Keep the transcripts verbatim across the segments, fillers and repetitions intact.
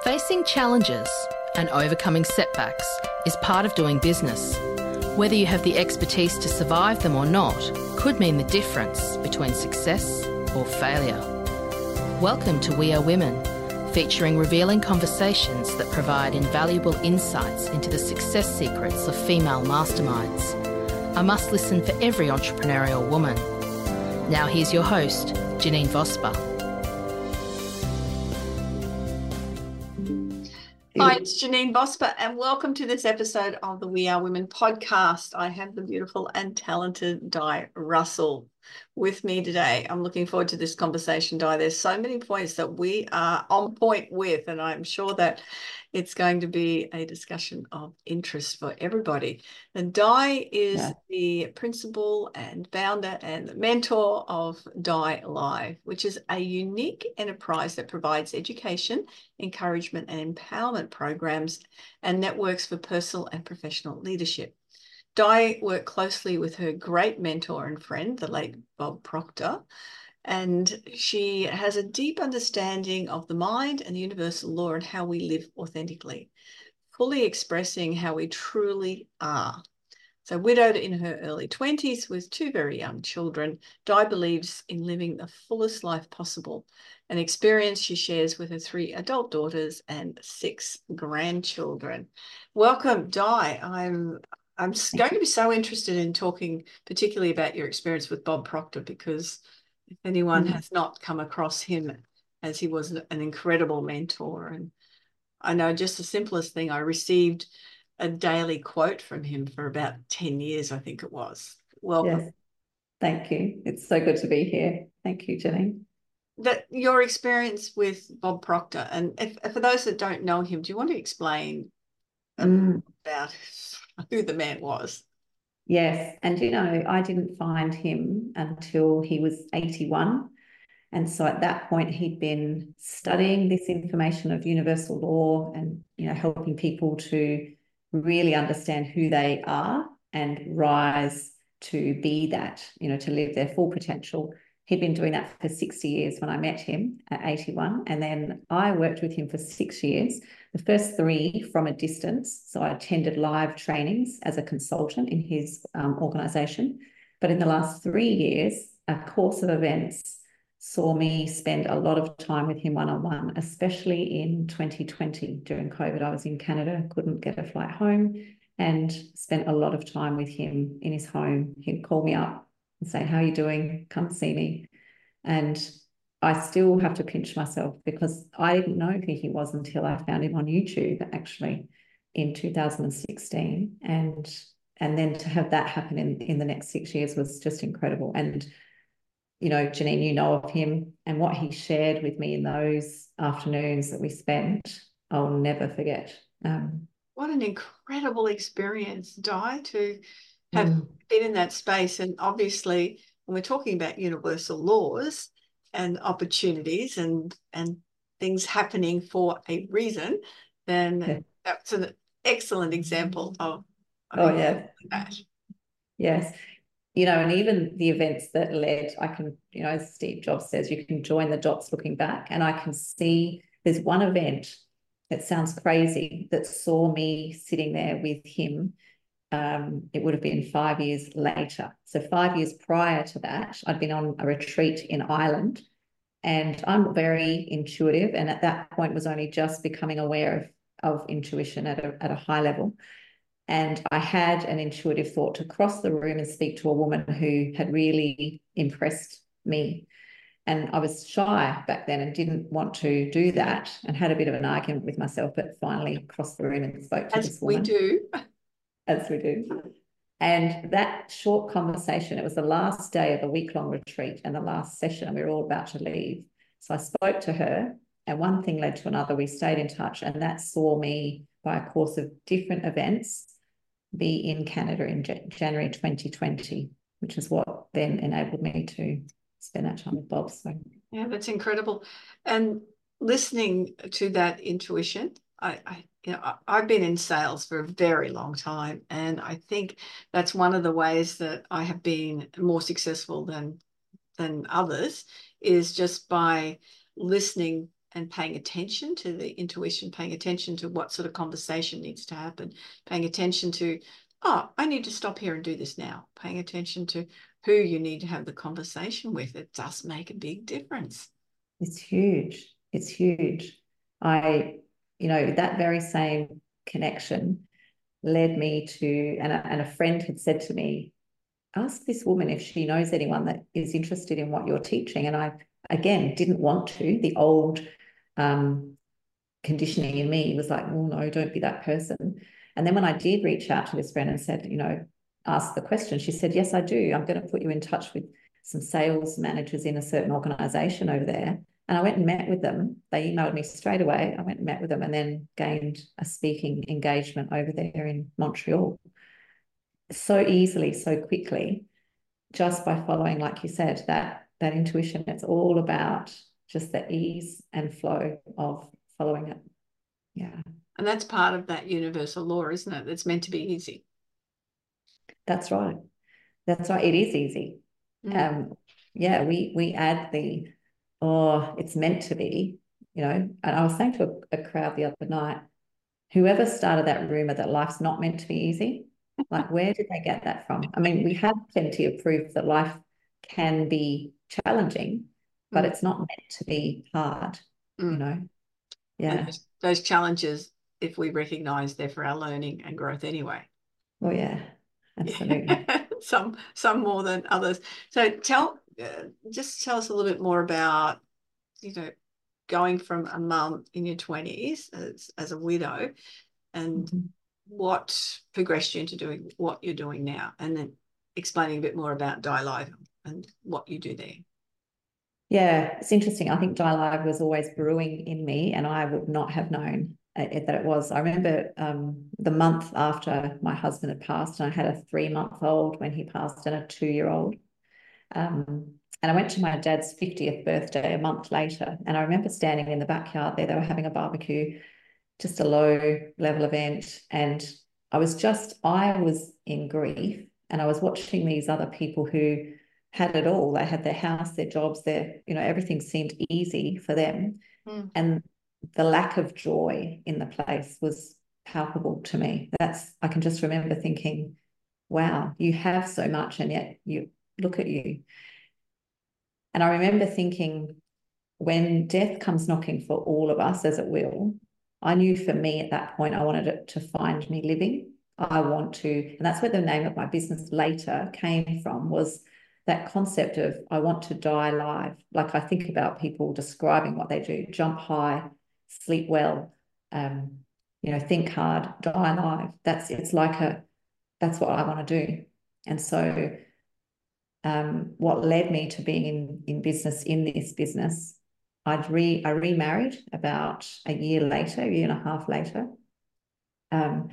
Facing challenges and overcoming setbacks is part of doing business. Whether you have the expertise to survive them or not could mean the difference between success or failure. Welcome to We Are Women, featuring revealing conversations that provide invaluable insights into the success secrets of female masterminds. A must listen for every entrepreneurial woman. Now here's your host, Janine Vosper. Hi, it's Janine Vosper, and welcome to this episode of the We Are Women podcast. I have the beautiful and talented Di Russell with me today. I'm looking forward to this conversation, Di. There's so many points that we are on point with, and I'm sure that it's going to be a discussion of interest for everybody. And Di is yeah. the principal and founder and mentor of Di Live, which is a unique enterprise that provides education, encouragement and empowerment programs and networks for personal and professional leadership. Di worked closely with her great mentor and friend, the late Bob Proctor, and she has a deep understanding of the mind and the universal law and how we live authentically, fully expressing how we truly are. So widowed in her early twenties with two very young children, Di believes in living the fullest life possible, an experience she shares with her three adult daughters and six grandchildren. Welcome, Di. I'm I'm going to be so interested in talking particularly about your experience with Bob Proctor, because if anyone mm-hmm. has not come across him, as he was an incredible mentor. And I know just the simplest thing, I received a daily quote from him for about ten years, I think it was. Welcome. Yes. Thank you. It's so good to be here. Thank you, Jenny. That your experience with Bob Proctor, and if, for those that don't know him, do you want to explain mm. about who the man was? Yes. And, you know, I didn't find him until he was eighty-one. And so at that point, he'd been studying this information of universal law and, you know, helping people to really understand who they are and rise to be that, you know, to live their full potential. He'd been doing that for sixty years when I met him at eighty-one. And then I worked with him for six years, the first three from a distance. So I attended live trainings as a consultant in his um, organisation. But in the last three years, a course of events saw me spend a lot of time with him one-on-one, especially in twenty twenty. During COVID, I was in Canada, couldn't get a flight home, and spent a lot of time with him in his home. He'd call me up and say, how are you doing? Come see me. And I still have to pinch myself because I didn't know who he was until I found him on YouTube, actually, in two thousand sixteen. And, and then to have that happen in, in the next six years was just incredible. And you know, Janine, you know of him, and what he shared with me in those afternoons that we spent, I'll never forget. Um, what an incredible experience, Di, to have mm. been in that space. And obviously, when we're talking about universal laws and opportunities and, and things happening for a reason, then yeah. that's an excellent example of, of oh, yeah. that. Yes. You know, and even the events that led, I can, you know, as Steve Jobs says, you can join the dots looking back, and I can see there's one event that sounds crazy that saw me sitting there with him. Um, it would have been five years later. So five years prior to that, I'd been on a retreat in Ireland, and I'm very intuitive, and at that point was only just becoming aware of, of intuition at a, at a high level. And I had an intuitive thought to cross the room and speak to a woman who had really impressed me. And I was shy back then and didn't want to do that, and had a bit of an argument with myself, but finally crossed the room and spoke to As this woman. As we do. As we do. And that short conversation, it was the last day of a week-long retreat and the last session, and we were all about to leave. So I spoke to her, and one thing led to another. We stayed in touch, and that saw me, by a course of different events, be in Canada in January twenty twenty, which is what then enabled me to spend that time with Bob. So yeah, that's incredible. And listening to that intuition, I, I you know, I, I've been in sales for a very long time, and I think that's one of the ways that I have been more successful than than others, is just by listening and paying attention to the intuition, paying attention to what sort of conversation needs to happen, paying attention to, oh, I need to stop here and do this now, paying attention to who you need to have the conversation with. It does make a big difference. It's huge. It's huge. I, you know, that very same connection led me to, and a, and a friend had said to me, ask this woman if she knows anyone that is interested in what you're teaching. And I, again, didn't want to. The old um, conditioning in me was like, oh, no, don't be that person. And then when I did reach out to this friend and said, you know, ask the question, she said, yes, I do. I'm going to put you in touch with some sales managers in a certain organization over there. And I went and met with them. They emailed me straight away. I went and met with them and then gained a speaking engagement over there in Montreal. So easily, so quickly, just by following, like you said, that, that intuition. It's all about just the ease and flow of following it. Yeah. And that's part of that universal law, isn't it? It's meant to be easy. That's right. That's right. It is easy. Mm. Um, yeah, we we add the, oh, it's meant to be, you know. And I was saying to a, a crowd the other night, whoever started that rumor that life's not meant to be easy, like where did they get that from? I mean, we have plenty of proof that life can be challenging, but mm. it's not meant to be hard, mm. you know. Yeah. Those, those challenges, if we recognize they're for our learning and growth anyway. Oh yeah, absolutely. some some more than others. So tell uh, just tell us a little bit more about, you know, going from a mum in your twenties as, as a widow, and mm-hmm. what progressed you into doing what you're doing now, and then explaining a bit more about Die Live and what you do there. Yeah, it's interesting. I think Die Live was always brewing in me, and I would not have known it, that it was. I remember um, the month after my husband had passed, and I had a three-month-old when he passed and a two-year-old. Um, and I went to my dad's fiftieth birthday a month later, and I remember standing in the backyard there. They were having a barbecue, just a low-level event, and I was just, I was in grief, and I was watching these other people who had it all. They had their house, their jobs, their, you know, everything seemed easy for them. Mm. And the lack of joy in the place was palpable to me. That's, I can just remember thinking, wow, you have so much and yet you look at you. And I remember thinking, when death comes knocking for all of us, as it will, I knew for me at that point, I wanted it to find me living. I want to, and that's where the name of my business later came from, was that concept of I want to die live. Like I think about people describing what they do: jump high, sleep well, um, you know, think hard, die live. That's, it's like a, that's what I want to do. And so um, what led me to being in, in business, in this business, I'd re, I remarried about a year later, a year and a half later. Um,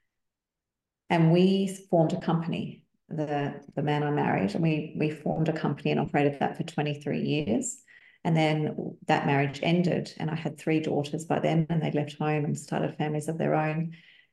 and we formed a company. The, the man I married, and we we formed a company and operated that for twenty-three years. And then that marriage ended, and I had three daughters by then, and they left home and started families of their own.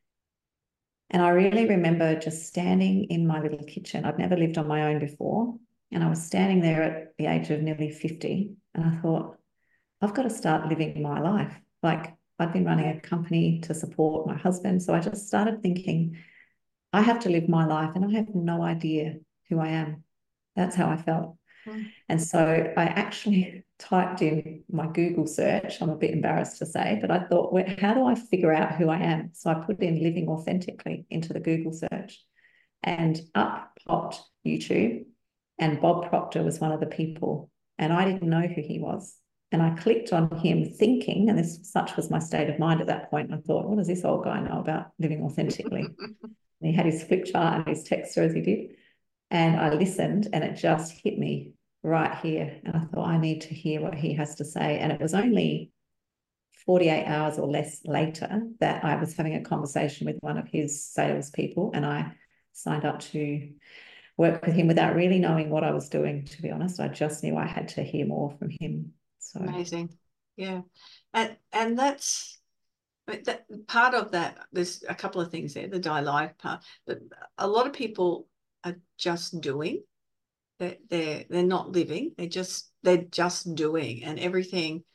And I really remember just standing in my little kitchen. I'd never lived on my own before, and I was standing there at the age of nearly fifty, and I thought, I've got to start living my life. Like, I'd been running a company to support my husband, so I just started thinking, I have to live my life, and I have no idea who I am. That's how I felt. Mm. And so I actually typed in my Google search. I'm a bit embarrassed to say, but I thought, well, how do I figure out who I am? So I put in living authentically into the Google search, and up popped YouTube, and Bob Proctor was one of the people, and I didn't know who he was. And I clicked on him thinking, and this such was my state of mind at that point, I thought, what does this old guy know about living authentically? He had his flip chart and his texter as he did. And I listened, and it just hit me right here. And I thought, I need to hear what he has to say. And it was only forty-eight hours or less later that I was having a conversation with one of his salespeople, and I signed up to work with him without really knowing what I was doing, to be honest. I just knew I had to hear more from him. So amazing. Yeah. And and that's that part of that. There's a couple of things there, the Die Live part, but a lot of people are just doing. They're, they're, they're not living. They're just, they're just doing, and everything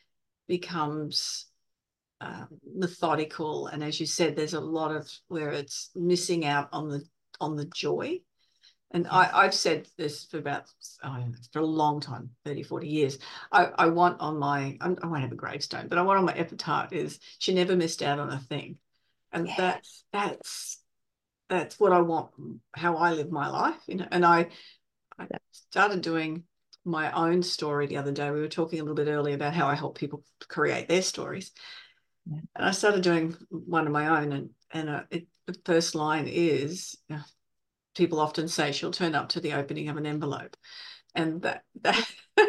becomes uh, methodical, and as you said, there's a lot of where it's missing out on the on the joy. And yes. I, I've said this for about oh, for a long time, thirty, forty years. I, I want on my, I won't have a gravestone, but I want on my epitaph is she never missed out on a thing. And yeah. that's, that's, that's what I want, how I live my life, you know. And I, I started doing my own story the other day. We were talking a little bit earlier about how I help people create their stories. Yeah. And I started doing one of my own, and, and uh, it, the first line is, you know, people often say she'll turn up to the opening of an envelope, and that, that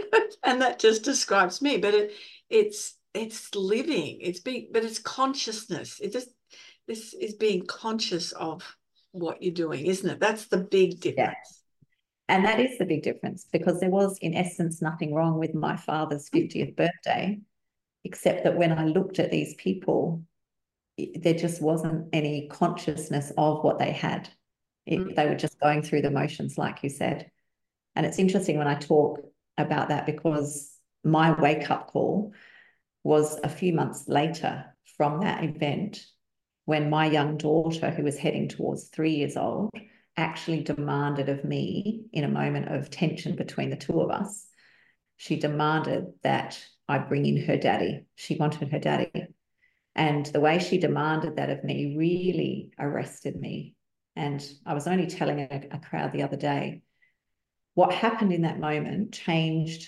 and that just describes me. But it, it's it's living, it's being, but it's consciousness. It just this is being conscious of what you're doing, isn't it? That's the big difference. Yeah. And that is the big difference, because there was, in essence, nothing wrong with my father's fiftieth birthday, except that when I looked at these people, there just wasn't any consciousness of what they had. It, they were just going through the motions, like you said. And it's interesting when I talk about that, because my wake-up call was a few months later from that event, when my young daughter, who was heading towards three years old, actually demanded of me, in a moment of tension between the two of us, she demanded that I bring in her daddy. She wanted her daddy. And the way she demanded that of me really arrested me. And I was only telling a, a crowd the other day, what happened in that moment changed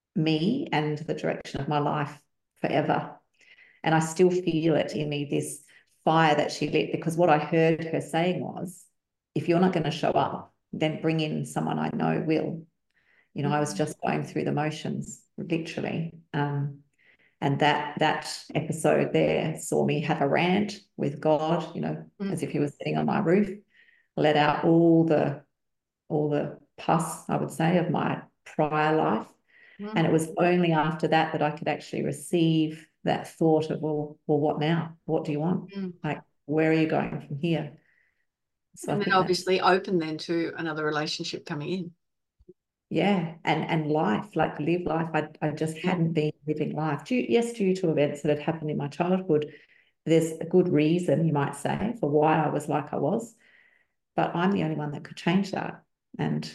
me and the direction of my life forever. And I still feel it in me, this fire that she lit, because what I heard her saying was, if you're not going to show up, then bring in someone I know will. You know, mm-hmm. I was just going through the motions, literally. Um, and that that episode there saw me have a rant with God, you know, mm-hmm. as if he was sitting on my roof, let out all the all the pus, I would say, of my prior life. Mm-hmm. And it was only after that that I could actually receive that thought of, well, well, what now? What do you want? Mm-hmm. Like, where are you going from here? So and then obviously open then to another relationship coming in. Yeah, and and life, like live life. I, I just yeah. hadn't been living life. Due, yes, due to events that had happened in my childhood, there's a good reason, you might say, for why I was like I was. But I'm the only one that could change that. And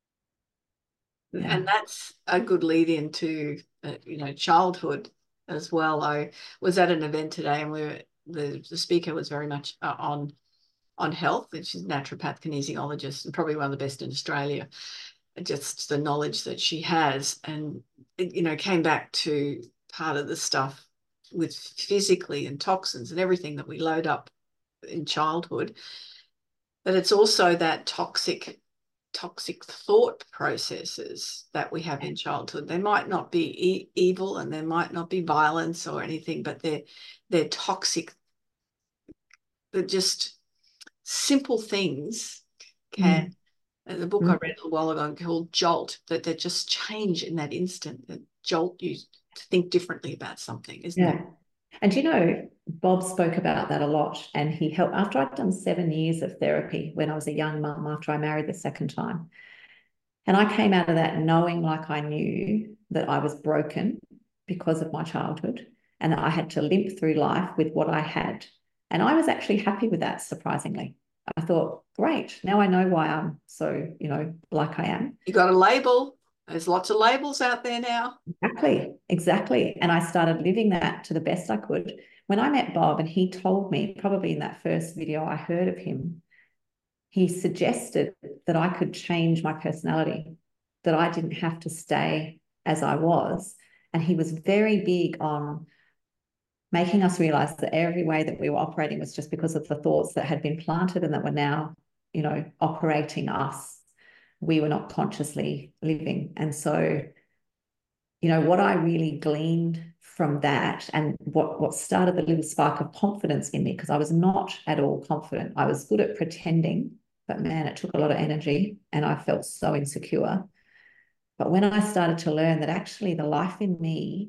yeah. and that's a good lead into, uh, you know, childhood as well. I was at an event today, and we were, the, the speaker was very much uh, on on health, and she's a naturopath kinesiologist and probably one of the best in Australia. Just the knowledge that she has, and it, you know, came back to part of the stuff with physically and toxins and everything that we load up in childhood. But it's also that toxic toxic thought processes that we have in childhood. They might not be e evil, and there might not be violence or anything, but they're they're toxic. They're just simple things can. Mm. And the book mm. I read a while ago called Jolt, that they just change in that instant, that jolt you to think differently about something, isn't yeah. it? And you know, Bob spoke about that a lot, and he helped after I'd done seven years of therapy when I was a young mum, after I married the second time. And I came out of that knowing, like I knew, that I was broken because of my childhood, and that I had to limp through life with what I had. And I was actually happy with that, surprisingly. I thought, great, now I know why I'm so, you know, like I am. You got a label. There's lots of labels out there now. Exactly, exactly. And I started living that to the best I could. When I met Bob, and he told me, probably in that first video I heard of him, he suggested that I could change my personality, that I didn't have to stay as I was. And he was very big on making us realize that every way that we were operating was just because of the thoughts that had been planted and that were now, you know, operating us. We were not consciously living. And so, you know, what I really gleaned from that, and what, what started the little spark of confidence in me, because I was not at all confident. I was good at pretending, but man, it took a lot of energy, and I felt so insecure. But when I started to learn that actually the life in me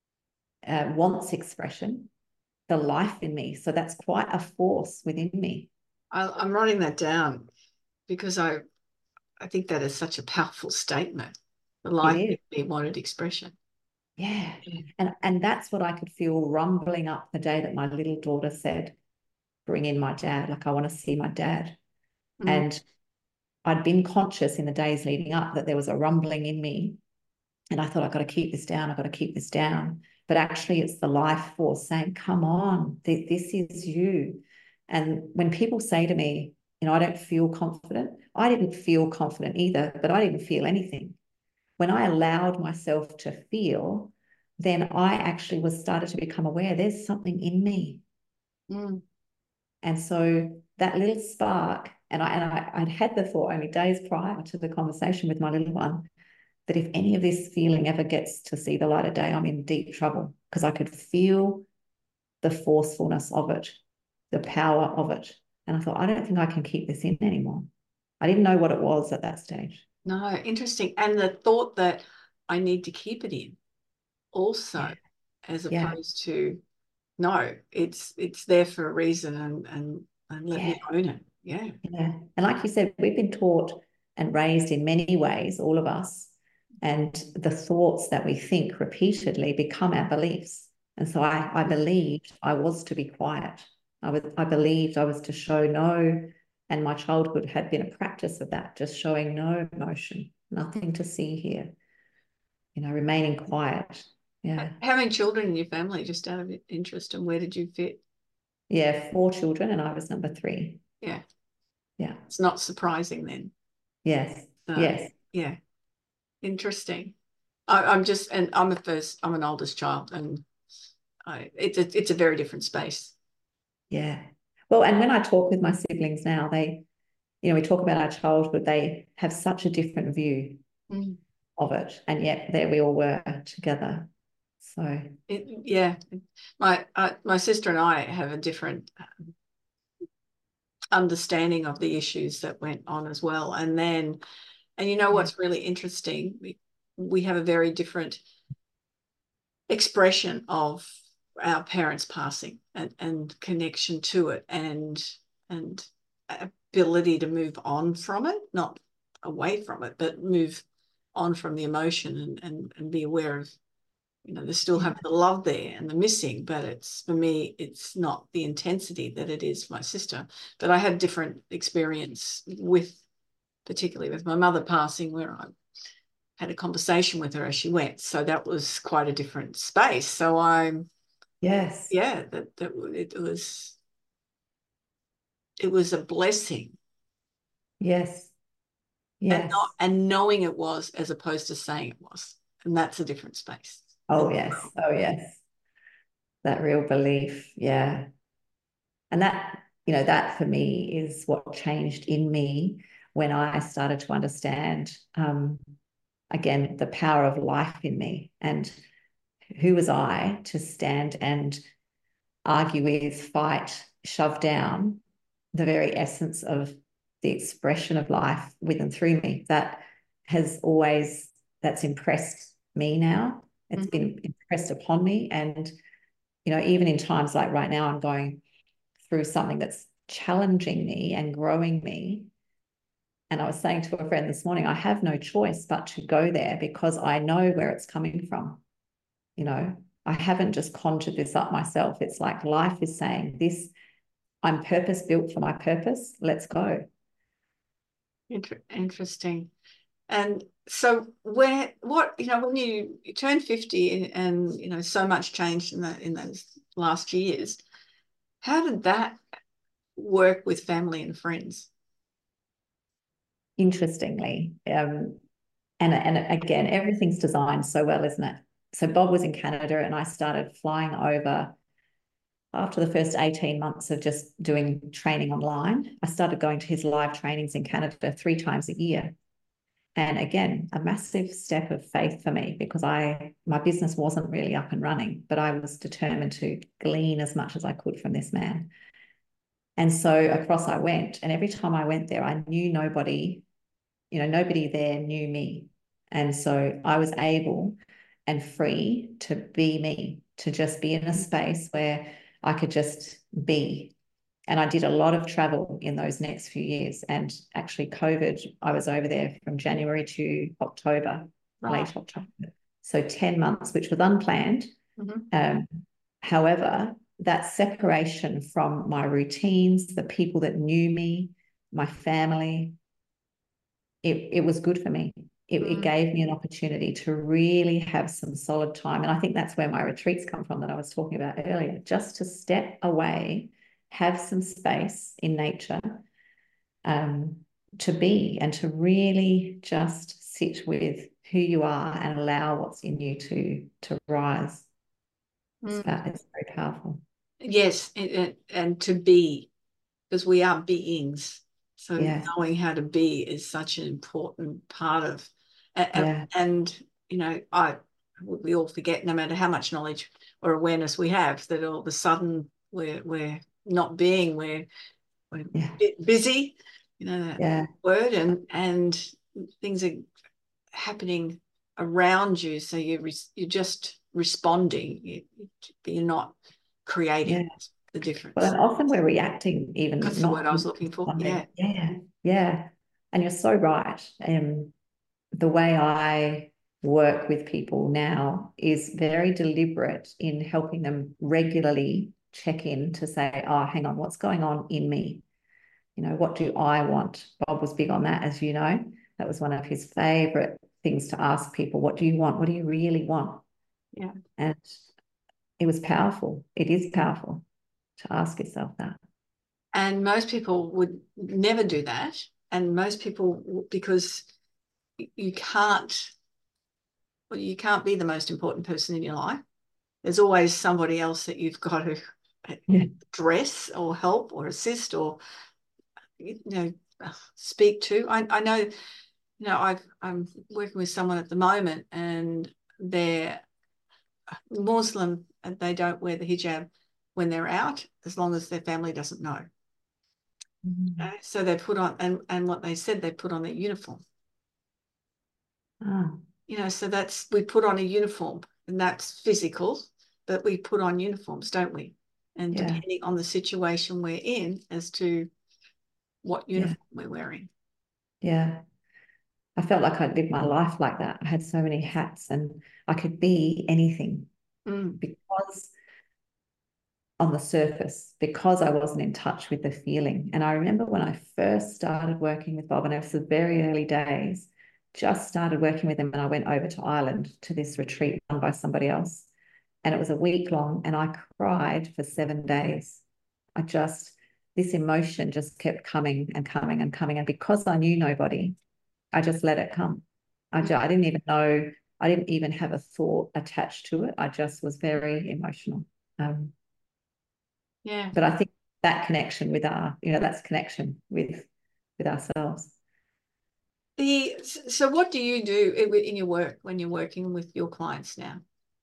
Uh, wants expression, the life in me. So that's quite a force within me. I, I'm writing that down, because I I think that is such a powerful statement. The life in me wanted expression. Yeah. And, and that's what I could feel rumbling up the day that my little daughter said, bring in my dad. Like, I want to see my dad. Mm. And I'd been conscious in the days leading up that there was a rumbling in me. And I thought, I've got to keep this down. I've got to keep this down. But actually, it's the life force saying, come on, th- this is you. And when people say to me, you know, I don't feel confident, I didn't feel confident either, but I didn't feel anything. When I allowed myself to feel, then I actually was started to become aware there's something in me. Mm. And so that little spark, and, I, and I, I'd had the thought only days prior to the conversation with my little one, that if any of this feeling ever gets to see the light of day, I'm in deep trouble, because I could feel the forcefulness of it, the power of it. And I thought, I don't think I can keep this in anymore. I didn't know what it was at that stage. No, interesting. And the thought that I need to keep it in also, yeah. as opposed yeah. to, no, it's it's there for a reason, and and, and let yeah. me own it. Yeah. Yeah. And like you said, we've been taught and raised in many ways, all of us, and the thoughts that we think repeatedly become our beliefs. And so I, I believed I was to be quiet. I was I believed I was to show no. And my childhood had been a practice of that, just showing no emotion, nothing to see here, you know, remaining quiet. Yeah. How many children in your family, just out of interest, and where did you fit? Yeah, four children, and I was number three. Yeah. Yeah. It's not surprising then. Yes. Uh, yes. Yeah. Interesting. I, I'm just, and I'm a first, I'm an oldest child, and I, it's a, it's a very different space. Yeah. Well, and when I talk with my siblings now, they, you know, we talk about our childhood, they have such a different view mm. of it. And yet there we all were together. So. It, yeah. My, uh, my sister and I have a different um, understanding of the issues that went on as well. And then, and you know, what's really interesting, we, we have a very different expression of our parents passing, and, and connection to it, and and ability to move on from it, not away from it, but move on from the emotion, and and, and be aware of, you know, they still have the love there and the missing, but it's, for me, it's not the intensity that it is for my sister. But I had different experience with, particularly with my mother passing, where I had a conversation with her as she went. So that was quite a different space. So I'm, yes, yeah, that, that it was, it was a blessing. Yes. Yes. And, not, and knowing it was, as opposed to saying it was. And that's a different space. Oh, yes. Oh, yes. That real belief. Yeah. And that, you know, that for me is what changed in me when I started to understand, um, again, the power of life in me. And who was I to stand and argue with, fight, shove down the very essence of the expression of life with and through me? That has always, that's impressed me now. It's mm-hmm. been impressed upon me. And, you know, even in times like right now, I'm going through something that's challenging me and growing me. And I was saying to a friend this morning, I have no choice but to go there, because I know where it's coming from. You know, I haven't just conjured this up myself. It's like life is saying this, I'm purpose built for my purpose. Let's go. Interesting. And so where, what, you know, when you, you turn fifty, and, and, you know, so much changed in that, in those last years, how did that work with family and friends? Interestingly, um, and, and again, everything's designed so well, isn't it? So Bob was in Canada, and I started flying over after the first eighteen months of just doing training online. I started going to his live trainings in Canada three times a year. And again, a massive step of faith for me, because I, my business wasn't really up and running, but I was determined to glean as much as I could from this man. And so across I went, and every time I went there, I knew nobody, you know, nobody there knew me. And so I was able and free to be me, to just be in a space where I could just be. And I did a lot of travel in those next few years. And actually COVID, I was over there from January to October, right. late October. So ten months, which was unplanned. Mm-hmm. Um, however, that separation from my routines, the people that knew me, my family, it, it was good for me. It, Mm. it gave me an opportunity to really have some solid time. And I think that's where my retreats come from that I was talking about earlier, just to step away, have some space in nature, um, to be and to really just sit with who you are and allow what's in you to, to rise. It's, Mm. it's very powerful. Yes, and, and to be, because we are beings. So Yeah. knowing how to be is such an important part of, and, Yeah. and you know, I we all forget, no matter how much knowledge or awareness we have, that all of a sudden we're we're not being, we're we're Yeah. busy, you know that Yeah. word, and and things are happening around you, so you re, you're just responding, you, you're not creating. Yeah. The difference. Well, and often we're reacting, even That's the word not I was looking for. Yeah. Yeah. Yeah. And you're so right. Um, the way I work with people now is very deliberate in helping them regularly check in to say, oh, hang on, what's going on in me? You know, what do I want? Bob was big on that, as you know. That was one of his favorite things to ask people. What do you want? What do you really want? Yeah. And it was powerful. It is powerful to ask yourself that. And most people would never do that. And most people, because you can't, well, you can't be the most important person in your life. There's always somebody else that you've got to Yeah. address or help or assist or, you know, speak to. I, I know, you know, I've, I'm working with someone at the moment, and they're Muslim and they don't wear the hijab when they're out, as long as their family doesn't know. Mm-hmm. Uh, so they put on, and, and what they said, they put on their uniform. Oh. You know, so that's, we put on a uniform, and that's physical, but we put on uniforms, don't we? And Yeah. depending on the situation we're in as to what uniform Yeah. we're wearing. Yeah. I felt like I'd lived my life like that. I had so many hats and I could be anything Mm. because on the surface, because I wasn't in touch with the feeling. And I remember when I first started working with Bob, and it was the very early days, just started working with him, and I went over to Ireland to this retreat run by somebody else. And it was a week long, and I cried for seven days. I just, this emotion just kept coming and coming and coming. And because I knew nobody, I just let it come. I, just, I didn't even know, I didn't even have a thought attached to it. I just was very emotional. Um, Yeah. but I think that connection with our, you know, that's connection with, with ourselves. The, so what do you do in your work when you're working with your clients now?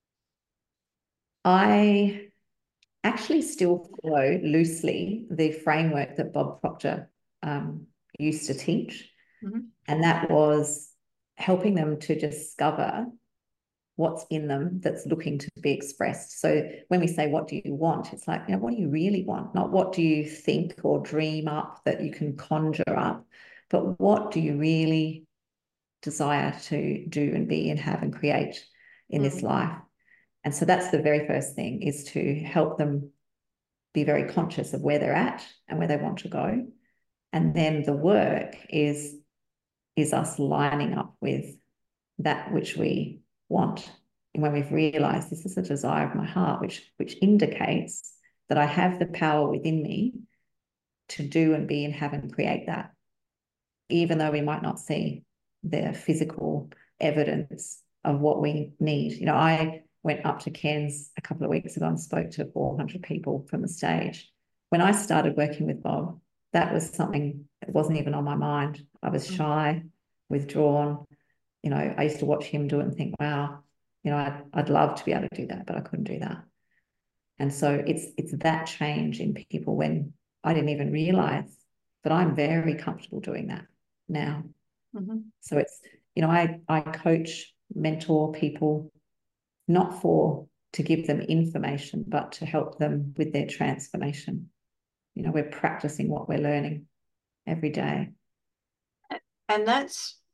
I actually still follow loosely the framework that Bob Proctor um, used to teach. Mm-hmm. And that was helping them to discover what's in them that's looking to be expressed. So when we say, what do you want? It's like, you know, what do you really want? Not what do you think or dream up that you can conjure up, but what do you really desire to do and be and have and create in mm. this life? And so that's the very first thing, is to help them be very conscious of where they're at and where they want to go. And then the work is, is us lining up with that which we want. And when we've realized this is a desire of my heart, which, which indicates that I have the power within me to do and be and have and create that, even though we might not see the physical evidence of what we need. You know, I went up to Cairns a couple of weeks ago and spoke to four hundred people from the stage. When I started working with Bob, that was something that wasn't even on my mind. I was shy, withdrawn. You know, I used to watch him do it and think, wow, you know, I'd, I'd love to be able to do that, but I couldn't do that. And so it's it's that change in people when I didn't even realize, but I'm very comfortable doing that now. Mm-hmm. So it's, you know, I, I coach, mentor people, not for to give them information, but to help them with their transformation. You know, we're practicing what we're learning every day. And that's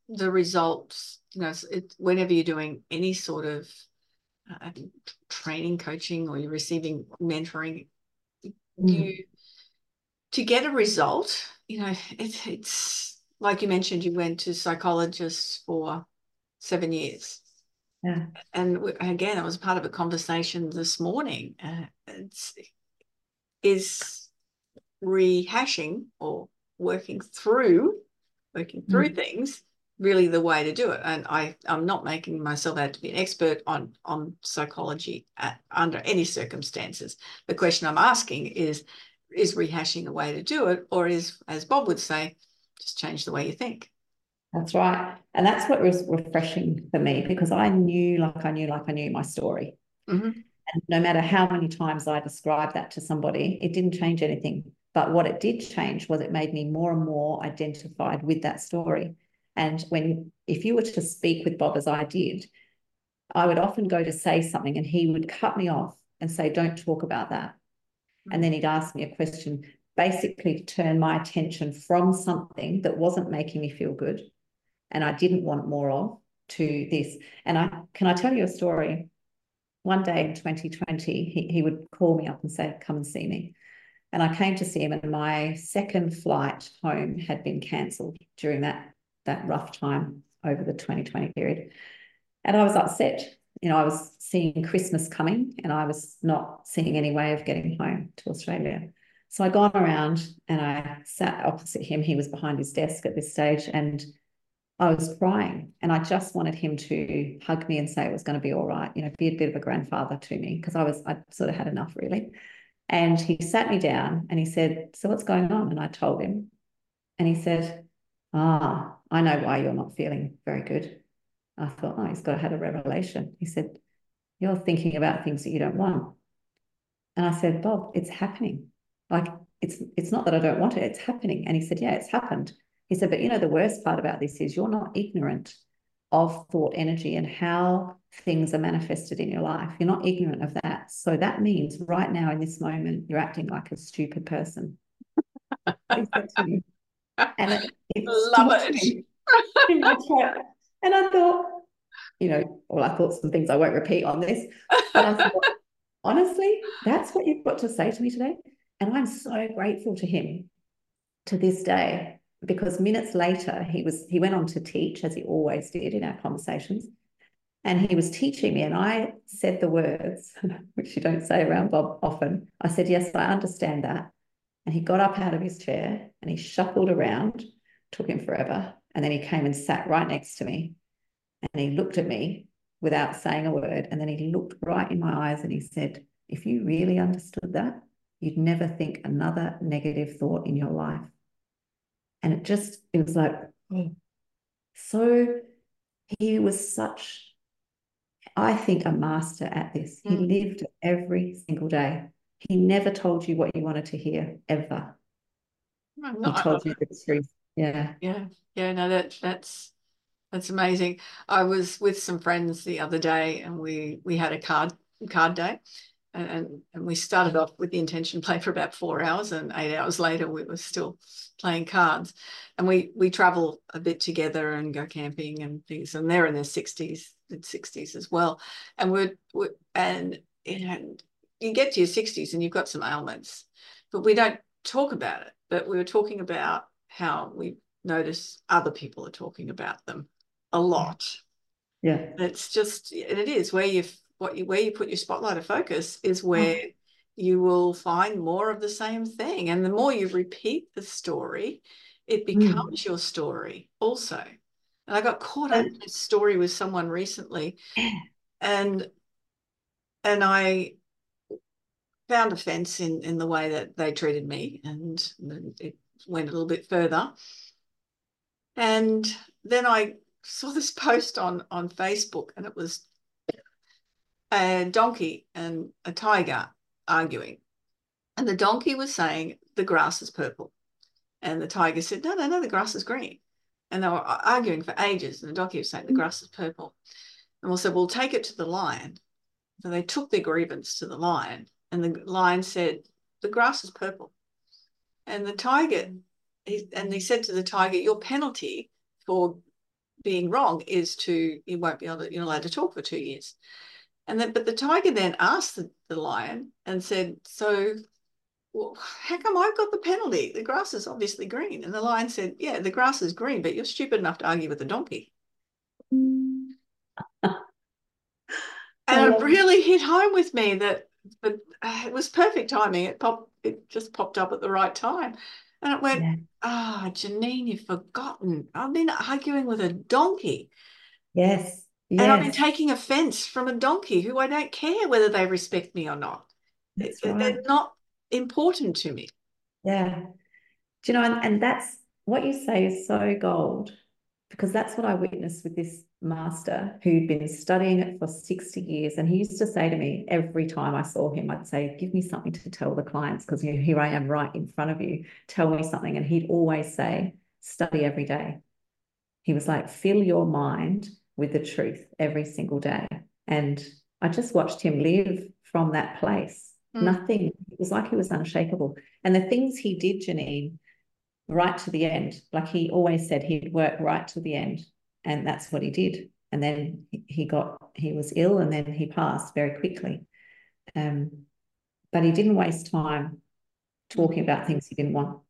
the results, you know, it, whenever you're doing any sort of uh, training, coaching, or you're receiving mentoring, mm. you to get a result, you know, it, it's like you mentioned, you went to psychologists for seven years. Yeah. And again, it was part of a conversation this morning. Uh, it's, is rehashing or working through, working through mm. things really the way to do it. And I, I'm not making myself out to be an expert on, on psychology at, under any circumstances. The question I'm asking is, is rehashing a way to do it, or is, as Bob would say, just change the way you think? That's right. And that's what was refreshing for me, because I knew like I knew like I knew my story. Mm-hmm. And no matter how many times I described that to somebody, it didn't change anything. But what it did change was it made me more and more identified with that story. And when, if you were to speak with Bob as I did, I would often go to say something and he would cut me off and say, don't talk about that. Mm-hmm. And then he'd ask me a question, basically to turn my attention from something that wasn't making me feel good and I didn't want more of, to this. And I can I tell you a story? One day in twenty twenty, he, he would call me up and say, come and see me. And I came to see him, and my second flight home had been cancelled during that, that rough time over the twenty twenty period. And I was upset. You know, I was seeing Christmas coming and I was not seeing any way of getting home to Australia. So I gone around and I sat opposite him. He was behind his desk at this stage, and I was crying, and I just wanted him to hug me and say it was going to be all right, you know, be a bit of a grandfather to me, because I was, I sort of had enough really. And he sat me down and he said, so what's going on? And I told him, and he said, ah, I know why you're not feeling very good. I thought, oh, he's got to have a revelation. He said, you're thinking about things that you don't want. And I said, Bob, it's happening. Like, it's, it's not that I don't want it, it's happening. And he said, yeah, it's happened. He said, but you know, the worst part about this is you're not ignorant of thought energy and how things are manifested in your life. You're not ignorant of that. So that means right now in this moment, you're acting like a stupid person. He said to me. And it, it love it. In my throat. And I thought, you know, well, I thought some things I won't repeat on this. But I thought, honestly, that's what you've got to say to me today. And I'm so grateful to him to this day. Because minutes later, he was he went on to teach, as he always did in our conversations, and he was teaching me, and I said the words, which you don't say around Bob often. I said, yes, I understand that. And he got up out of his chair and he shuffled around, took him forever, and then he came and sat right next to me, and he looked at me without saying a word, and then he looked right in my eyes and he said, if you really understood that, you'd never think another negative thought in your life. And it just, it was like, oh. So he was such, I think, a master at this. He mm. lived every single day. He never told you what you wanted to hear, ever. No, he told you the truth. Yeah. Yeah. Yeah. No, that, that's, that's amazing. I was with some friends the other day, and we, we had a card, card day. And, and we started off with the intention to play for about four hours, and eight hours later we were still playing cards. And we we travel a bit together and go camping and things, and they're in their sixties, mid sixties as well. And we're, we're and you know, you get to your sixties and you've got some ailments, but we don't talk about it. But we were talking about how we notice other people are talking about them a lot. Yeah, it's just, and it is where you've What you, where you put your spotlight of focus is where oh. you will find more of the same thing. And the more you repeat the story, it becomes mm. your story also. And I got caught up in this story with someone recently, and and I found offense in, in the way that they treated me, and it went a little bit further. And then I saw this post on, on Facebook, and it was a donkey and a tiger arguing. And the donkey was saying the grass is purple. And the tiger said, no, no, no, the grass is green. And they were arguing for ages. And the donkey was saying the grass is purple. And we said, well, take it to the lion. So they took their grievance to the lion. And the lion said, the grass is purple. And the tiger, he, and he said to the tiger, your penalty for being wrong is to, you won't be able to, you're not allowed to talk for two years. And then, but the tiger then asked the, the lion and said, so well, how come I've got the penalty? The grass is obviously green. And the lion said, yeah, the grass is green, but you're stupid enough to argue with the donkey. And it really hit home with me that, but uh, it was perfect timing. It popped, it just popped up at the right time. And it went, ah, yeah. oh, Janine, you've forgotten. I've been arguing with a donkey. Yes. Yes. And I've been taking offense from a donkey who I don't care whether they respect me or not. That's it, right. They're not important to me. Yeah. Do you know, and, and that's what you say is so gold, because that's what I witnessed with this master who'd been studying it for sixty years. And he used to say to me every time I saw him, I'd say, give me something to tell the clients, because you know, here I am right in front of you. Tell me something. And he'd always say, study every day. He was like, fill your mind with the truth every single day. And I just watched him live from that place. Mm. Nothing, it was like he was unshakable. And the things he did, Janine, right to the end, like he always said he'd work right to the end. And that's what he did. And then he got, he was ill, and then he passed very quickly. Um, but he didn't waste time talking about things he didn't want.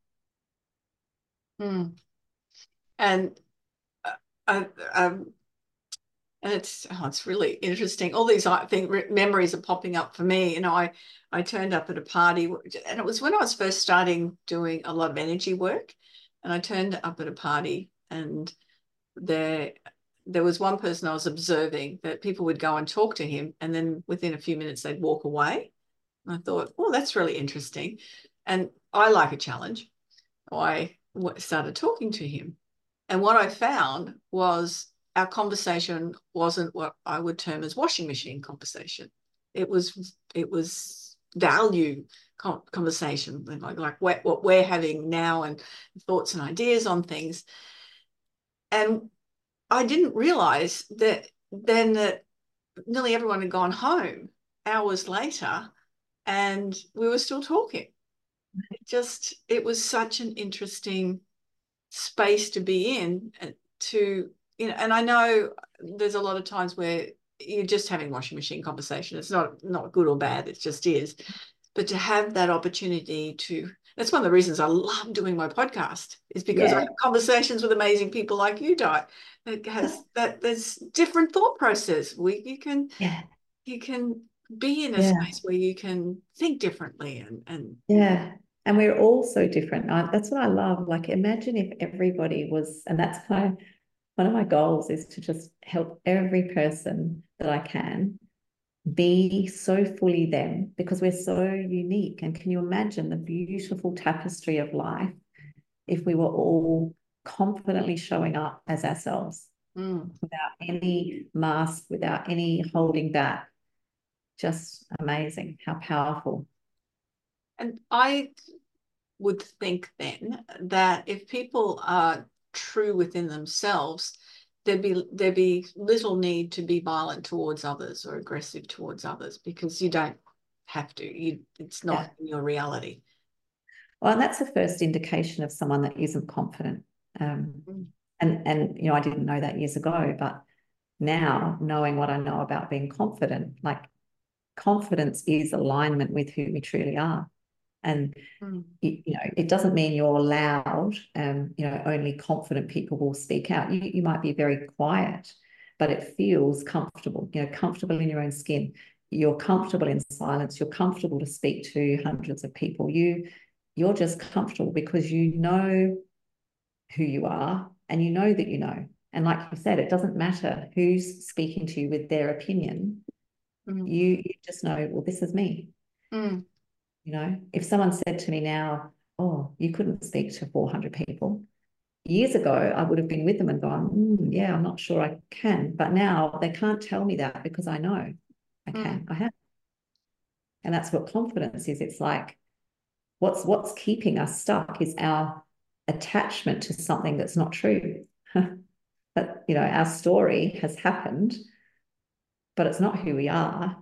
Mm. And uh, I, um, and it's oh, it's really interesting. All these, I think, memories are popping up for me. You know, I I turned up at a party, and it was when I was first starting doing a lot of energy work, and I turned up at a party, and there there was one person I was observing that people would go and talk to him, and then within a few minutes they'd walk away. And I thought, oh, that's really interesting, and I like a challenge. I started talking to him, and what I found was our conversation wasn't what I would term as washing machine conversation. It was it was value conversation, like like what we're having now, and thoughts and ideas on things. And I didn't realize that then that nearly everyone had gone home hours later, and we were still talking. It just it was such an interesting space to be in, to you know, and I know there's a lot of times where you're just having washing machine conversation. It's not not good or bad, it just is. But to have that opportunity to, that's one of the reasons I love doing my podcast, is because yeah. I have conversations with amazing people like you, Di, that has that there's different thought process. We you can yeah. you can be in a yeah. space where you can think differently and and yeah. And we're all so different. I, that's what I love. Like, imagine if everybody was, and that's my, one of my goals is to just help every person that I can be so fully them, because we're so unique. And can you imagine the beautiful tapestry of life if we were all confidently showing up as ourselves, mm. without any mask, without any holding back? Just amazing, how powerful. And I would think then that if people are true within themselves, there'd be there'd be little need to be violent towards others or aggressive towards others, because you don't have to. You, it's not yeah. in your reality. Well, and that's the first indication of someone that isn't confident. Um, mm. And and you know, I didn't know that years ago, but now, knowing what I know about being confident, like, confidence is alignment with who we truly are. And mm. you, you know, it doesn't mean you're loud. Um, you know, only confident people will speak out. You you might be very quiet, but it feels comfortable. You know, comfortable in your own skin. You're comfortable in silence. You're comfortable to speak to hundreds of people. You you're just comfortable because you know who you are, and you know that you know. And like you said, it doesn't matter who's speaking to you with their opinion. mm. You, you just know, well, this is me. Mm. You know, if someone said to me now, oh, you couldn't speak to four hundred people. Years ago, I would have been with them and gone, mm, yeah, I'm not sure I can. But now they can't tell me that, because I know I can. Mm. I have. And that's what confidence is. It's like, what's what's keeping us stuck is our attachment to something that's not true. But, you know, our story has happened, but it's not who we are.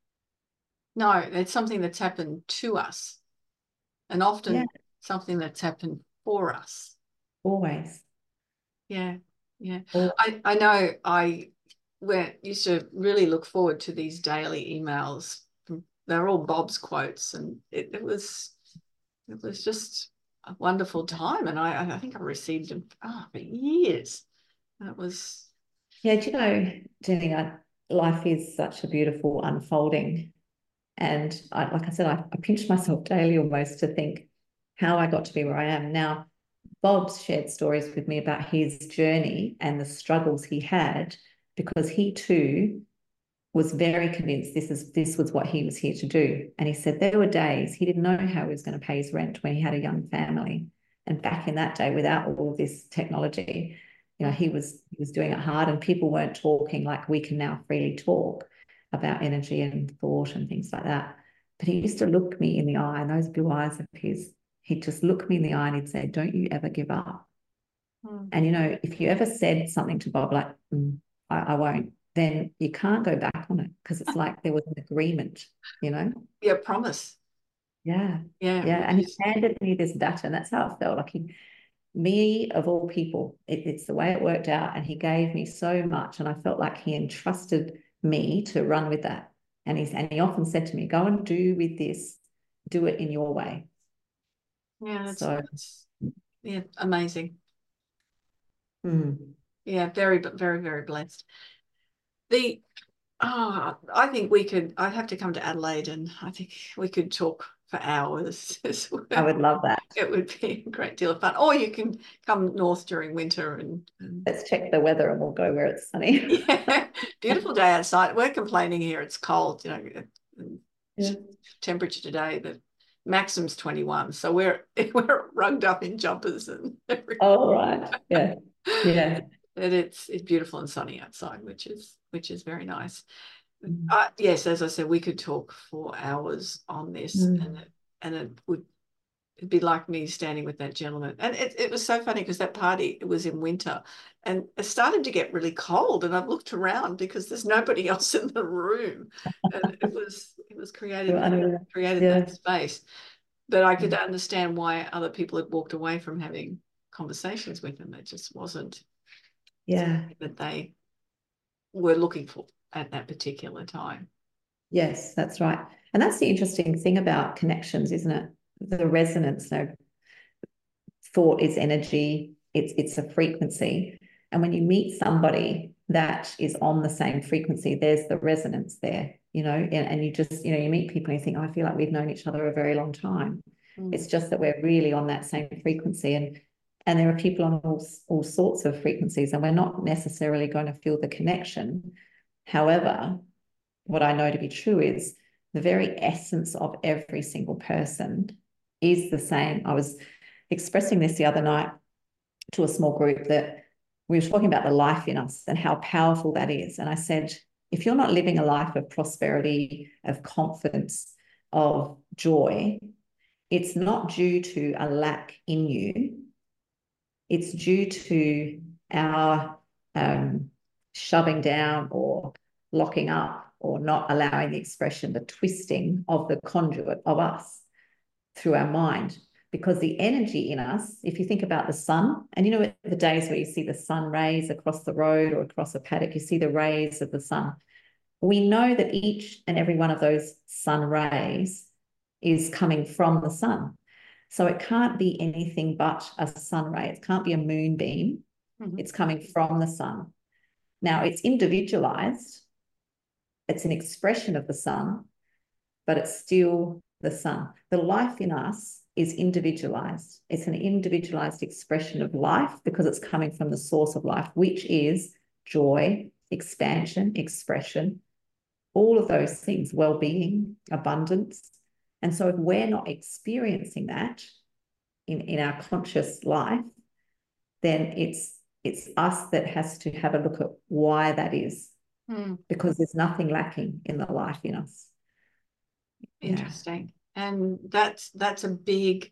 No, it's something that's happened to us, and often yeah. something that's happened for us. Always. Yeah. Yeah. Or, I, I know I went used to really look forward to these daily emails. They're all Bob's quotes, and it, it was it was just a wonderful time. And I, I think I received them oh, for years. And it was yeah, do you know, Jenny, I, life is such a beautiful unfolding. And I, like I said, I, I pinch myself daily almost to think how I got to be where I am now. Bob's shared stories with me about his journey and the struggles he had, because he too was very convinced this is this was what he was here to do. And he said there were days he didn't know how he was going to pay his rent when he had a young family. And back in that day, without all of this technology, you know, he was he was doing it hard, and people weren't talking like we can now freely talk about energy and thought and things like that. But he used to look me in the eye, and those blue eyes of his, he'd just look me in the eye and he'd say, "Don't you ever give up." mm. And, you know, if you ever said something to Bob like, mm, I, I won't, then you can't go back on it, because it's like there was an agreement, you know? Yeah, promise. Yeah. Yeah. Yeah. And he Is, handed me this data, and that's how I felt. Like he, me of all people, it, it's the way it worked out. And he gave me so much. And I felt like he entrusted me to run with that. And he's and he often said to me, go and do with this, do it in your way. yeah, that's, So that's yeah, amazing. mm. Yeah, very, very, very blessed. The oh, I think we could. I'd have to come to Adelaide, and I think we could talk for hours as well. I would love that. It would be a great deal of fun. Or you can come north during winter and, and Let's check the weather and we'll go where it's sunny. yeah, beautiful day outside. We're complaining here; it's cold. You know, Yeah. temperature today, the maximum's twenty-one, so we're we're rugged up in jumpers and everything. Oh, right. Yeah. Yeah. And it's it's beautiful and sunny outside, which is which is very nice. Mm. Uh, yes, as I said, we could talk for hours on this, Mm. and it, and it would it'd be like me standing with that gentleman. And it, it was so funny because that party, it was in winter, and it started to get really cold, and I've looked around because there's nobody else in the room, and it was it was created created Yeah. that space. But I could understand why other people had walked away from having conversations with him. It just wasn't Yeah. that they were looking for at that particular time. Yes, that's right. And that's the interesting thing about connections, isn't it? The resonance. So thought is energy, it's it's a frequency. And when you meet somebody that is on the same frequency, there's the resonance there, you know, and, and you just, you know, you meet people and you think, oh, I feel like we've known each other a very long time. Mm. It's just that we're really on that same frequency. And and there are people on all, all sorts of frequencies, and we're not necessarily going to feel the connection. However, what I know to be true is the very essence of every single person is the same. I was expressing this the other night to a small group, that we were talking about the life in us and how powerful that is. And I said, if you're not living a life of prosperity, of confidence, of joy, it's not due to a lack in you. It's due to our um, shoving down or locking up or not allowing the expression, the twisting of the conduit of us through our mind. Because the energy in us, if you think about the sun, and you know, the days where you see the sun rays across the road or across a paddock, you see the rays of the sun. We know that each and every one of those sun rays is coming from the sun. So it can't be anything but a sun ray. It can't be a moonbeam. Mm-hmm. It's coming from the sun. Now, it's individualized. It's an expression of the sun, but it's still the sun. The life in us is individualized. It's an individualized expression of life because it's coming from the source of life, which is joy, expansion, expression, all of those things, well-being, abundance. And so if we're not experiencing that in, in our conscious life, then it's it's us that has to have a look at why that is, mm. because there's nothing lacking in the life in us. Interesting. Yeah. And that's that's a big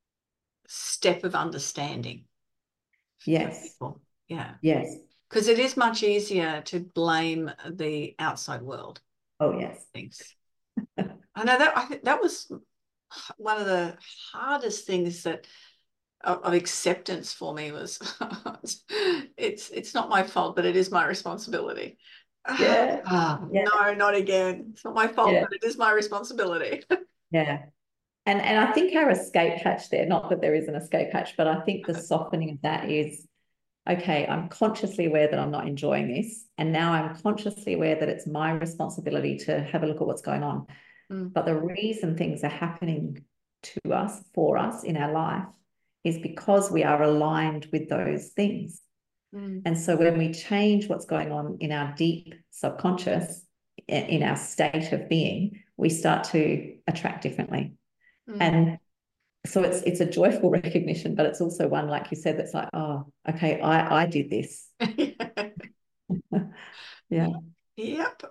step of understanding. Yes. People. Yeah. Yes. Because it is much easier to blame the outside world. Oh, yes. Thanks. I know that I think that was one of the hardest things that of, of acceptance for me was it's it's not my fault, but it is my responsibility. Yeah. Ah, Yeah. no, not again. It's not my fault, Yeah. but it is my responsibility. Yeah. And and I think our escape hatch there, not that there is an escape hatch, but I think the softening of that is, okay, I'm consciously aware that I'm not enjoying this. And now I'm consciously aware that it's my responsibility to have a look at what's going on. Mm. But the reason things are happening to us, for us in our life, is because we are aligned with those things. Mm. And so when we change what's going on in our deep subconscious, in our state of being, we start to attract differently. Mm. And so it's it's a joyful recognition, but it's also one, like you said, that's like, oh, okay, I I did this. Yeah. Yep.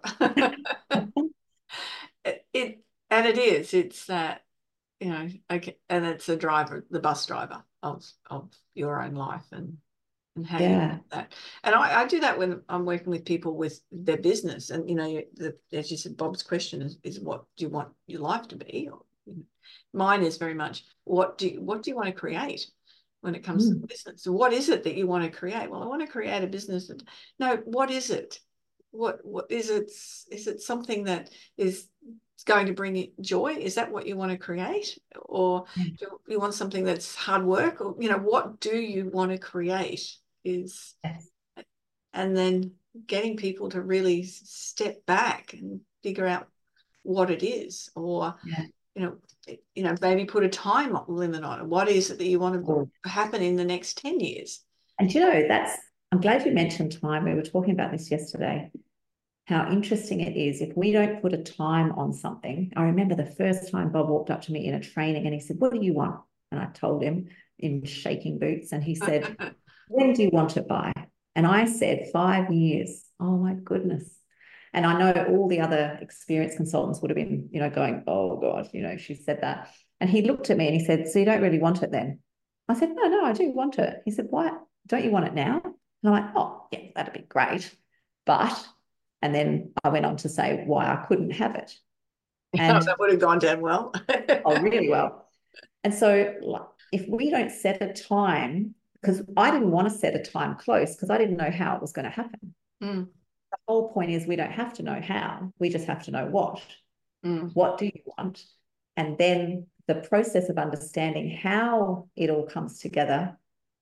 it, it and it is. It's that, you know, okay, and it's a driver, the bus driver of of your own life, and and how you Yeah. do that. And I, I do that when I'm working with people with their business. And, you know, the, as you said, Bob's question is, is what do you want your life to be? Or, you know, mine is very much, what do you, what do you want to create when it comes Mm. to the business? So what is it that you want to create? Well, I want to create a business. That, no, what is it? What what is it? Is it something that is going to bring you joy? Is that what you want to create? Or Yeah. do you want something that's hard work? Or, you know, what do you want to create? Is Yes. And then getting people to really step back and figure out what it is, or Yeah. you know, you know, maybe put a time limit on it. What is it that you want to Oh. happen in the next ten years? And you know, that's, I'm glad you mentioned time. We were talking about this yesterday, how interesting it is if we don't put a time on something. I remember the first time Bob walked up to me in a training and he said, what do you want? And I told him in shaking boots, and he said, when do you want it by? And I said, five years. Oh my goodness. And I know all the other experienced consultants would have been, you know, going, oh God, you know, she said that. And he looked at me and he said, so you don't really want it then? I said, no, no, I do want it. He said, why? Don't you want it now? And I'm like, oh, yeah, that'd be great. But, and then I went on to say why I couldn't have it. And that would have gone down well. oh, really well. And so if we don't set a time, because I didn't want to set a time close because I didn't know how it was going to happen. Mm. The whole point is we don't have to know how, we just have to know what. Mm. What do you want? And then the process of understanding how it all comes together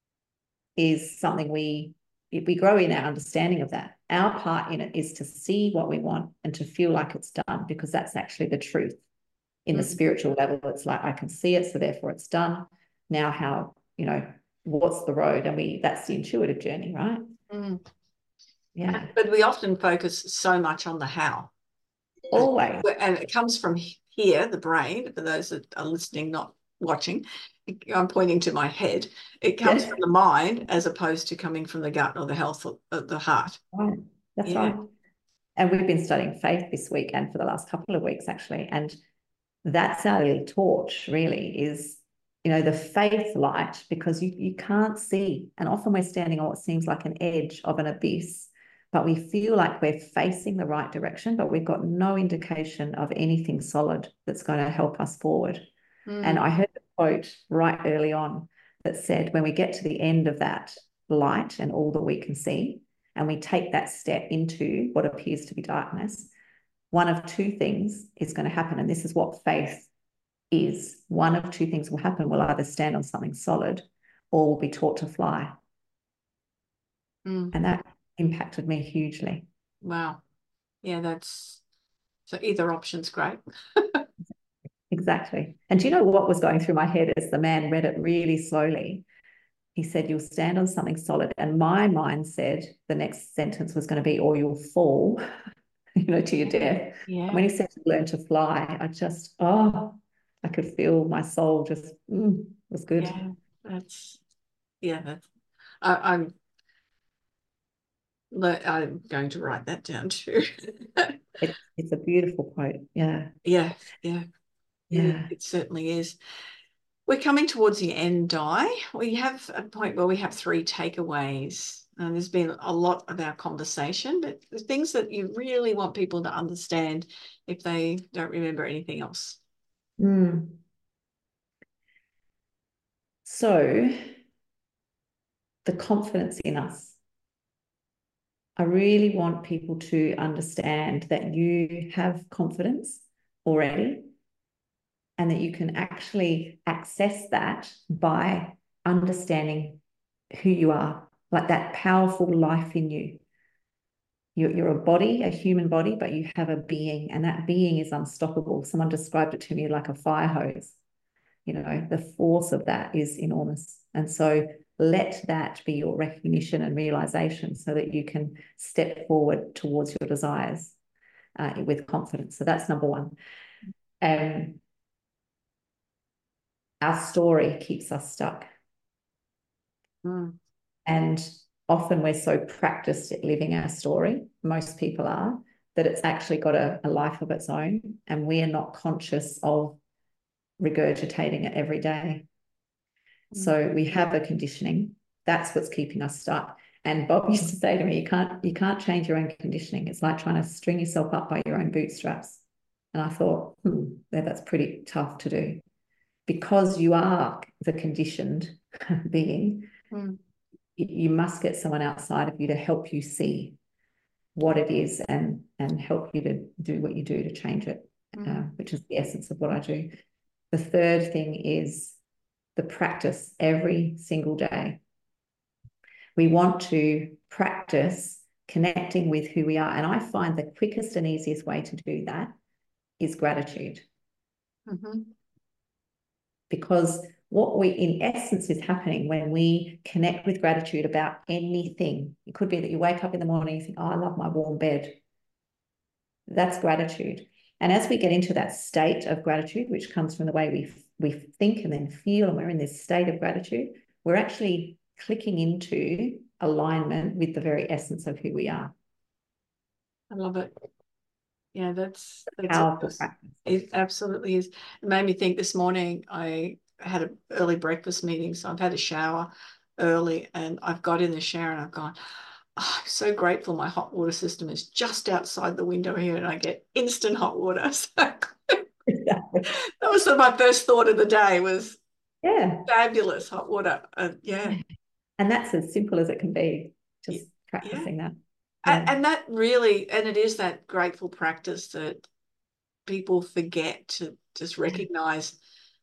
is something we we grow in our understanding of that. Our part in it is to see what we want and to feel like it's done, because that's actually the truth. In the Mm. spiritual level, it's like, I can see it, so therefore it's done. Now how, you know, what's the road? And we, that's the intuitive journey, right? Mm. Yeah. But we often focus so much on the how. Always. And it comes from here, the brain, for those that are listening, not watching. I'm pointing to my head. It comes Yes. from the mind as opposed to coming from the gut or the health of the heart. Right. That's Yeah. right. And we've been studying faith this week and for the last couple of weeks, actually. And that's our little torch, really, is, you know, the faith light, because you, you can't see. And often we're standing on what seems like an edge of an abyss, but we feel like we're facing the right direction, but we've got no indication of anything solid that's going to help us forward. Mm. And I heard a quote right early on that said, when we get to the end of that light and all that we can see, and we take that step into what appears to be darkness, one of two things is going to happen. And this is what faith is. One of two things will happen. We'll either stand on something solid or we'll be taught to fly. Mm. And that impacted me hugely. Wow. Yeah, that's, so either option's great. Exactly. And do you know what was going through my head as the man read it really slowly? He said, you'll stand on something solid. And my mind said the next sentence was going to be, or you'll fall, you know, to your death. Yeah. And when he said learn to fly, I just, oh, I could feel my soul just, mm, it was good. Yeah, that's, yeah, that's, I, I'm, I'm going to write that down too. It, it's a beautiful quote. Yeah. Yeah, yeah. Yeah. It, it certainly is. We're coming towards the end, Di. We have a point where we have three takeaways. And there's been a lot of our conversation, but the things that you really want people to understand if they don't remember anything else. Mm. So the confidence in us. I really want people to understand that you have confidence already and that you can actually access that by understanding who you are, like that powerful life in you. You're, you're a body, a human body, but you have a being, and that being is unstoppable. Someone described it to me like a fire hose. You know, the force of that is enormous. And so let that be your recognition and realization so that you can step forward towards your desires uh, with confidence. So that's number one. Um, our story keeps us stuck. Mm. And often we're so practiced at living our story, most people are, that it's actually got a, a life of its own, and we are not conscious of regurgitating it every day. Mm. So we have a conditioning. That's what's keeping us stuck. And Bob used to say to me, you can't, you can't change your own conditioning. It's like trying to string yourself up by your own bootstraps. And I thought, hmm, yeah, that's pretty tough to do. Because you are the conditioned being, mm. you must get someone outside of you to help you see what it is and, and help you to do what you do to change it, mm. uh, which is the essence of what I do. The third thing is the practice every single day. We want to practice connecting with who we are. And I find the quickest and easiest way to do that is gratitude. Mm-hmm. Because what we, in essence, is happening when we connect with gratitude about anything. It could be that you wake up in the morning and you think, oh, I love my warm bed. That's gratitude. And as we get into that state of gratitude, which comes from the way we, we think and then feel, and we're in this state of gratitude, we're actually clicking into alignment with the very essence of who we are. I love it. Yeah, that's, that's powerful practice. It absolutely is. It made me think this morning. I had an early breakfast meeting, so I've had a shower early, and I've got in the shower and I've gone, oh, I'm so grateful my hot water system is just outside the window here and I get instant hot water. So exactly. That was my first thought of the day was, yeah, fabulous hot water. Uh, yeah. And that's as simple as it can be, just yeah. practicing yeah. that. Yeah. And that really, and it is that grateful practice that people forget to just recognize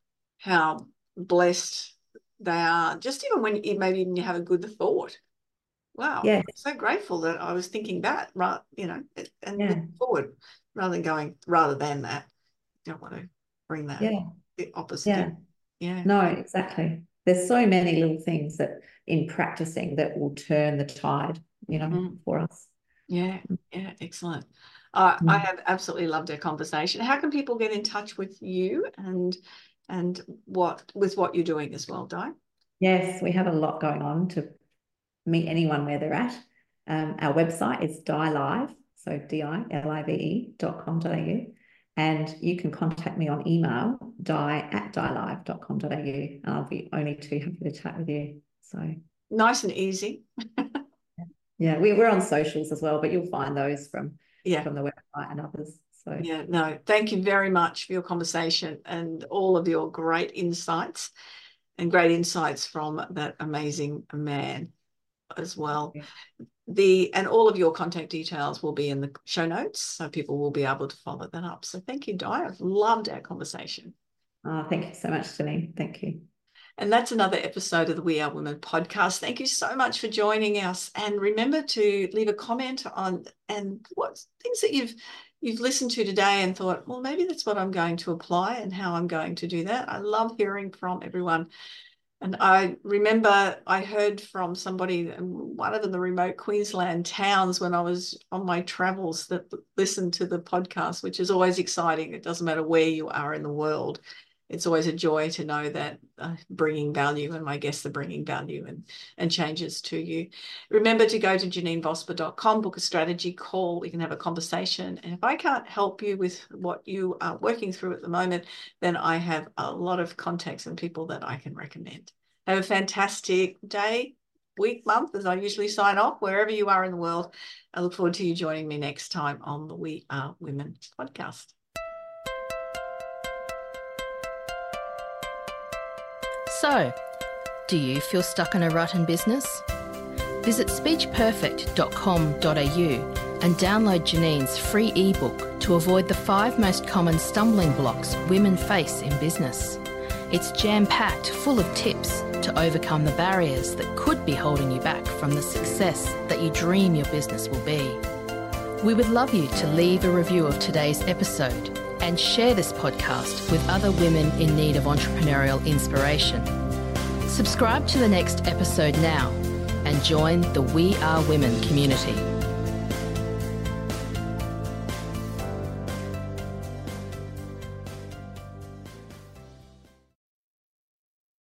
how blessed they are. Just even when you maybe even you have a good thought. Wow, yes. I'm so grateful that I was thinking that, right? You know, and yeah. looking forward rather than going rather than that. You don't want to bring that yeah. the opposite. Yeah. In. Yeah. No, exactly. There's so many little things that in practicing that will turn the tide, you know, mm. for us. Yeah, yeah, excellent. Uh, mm. I have absolutely loved our conversation. How can people get in touch with you and and what with what you're doing as well, Di? Yes, we have a lot going on to meet anyone where they're at. Um, our website is DILIVE, so D I L I V E dot com dot A U. And you can contact me on email, di at dilive dot com dot A U. And I'll be only too happy to chat with you. So nice and easy. yeah, we, we're on socials as well, but you'll find those from, yeah. from the website and others. So yeah, no, thank you very much for your conversation and all of your great insights and great insights from that amazing man as well. Yeah. The and all of your contact details will be in the show notes, so people will be able to follow that up. So thank you, Di. I've loved our conversation. Oh, thank you so much, Janine. Thank you. And that's another episode of the We Are Women podcast. Thank you so much for joining us. And remember to leave a comment on and what things that you've you've listened to today and thought, well, maybe that's what I'm going to apply and how I'm going to do that. I love hearing from everyone. And I remember I heard from somebody in one of the remote Queensland towns when I was on my travels that listened to the podcast, which is always exciting. It doesn't matter where you are in the world. It's always a joy to know that uh, bringing value, and my guests are bringing value and, and changes to you. Remember to go to janine vosper dot com, book a strategy call. We can have a conversation. And if I can't help you with what you are working through at the moment, then I have a lot of contacts and people that I can recommend. Have a fantastic day, week, month, as I usually sign off, wherever you are in the world. I look forward to you joining me next time on the We Are Women podcast. So, Do you feel stuck in a rut in business? Visit speech perfect dot com dot a u and download Janine's free ebook to avoid the five most common stumbling blocks women face in business. It's jam-packed full of tips to overcome the barriers that could be holding you back from the success that you dream your business will be. We would love you to leave a review of today's episode and share this podcast with other women in need of entrepreneurial inspiration. Subscribe to the next episode now and join the We Are Women community.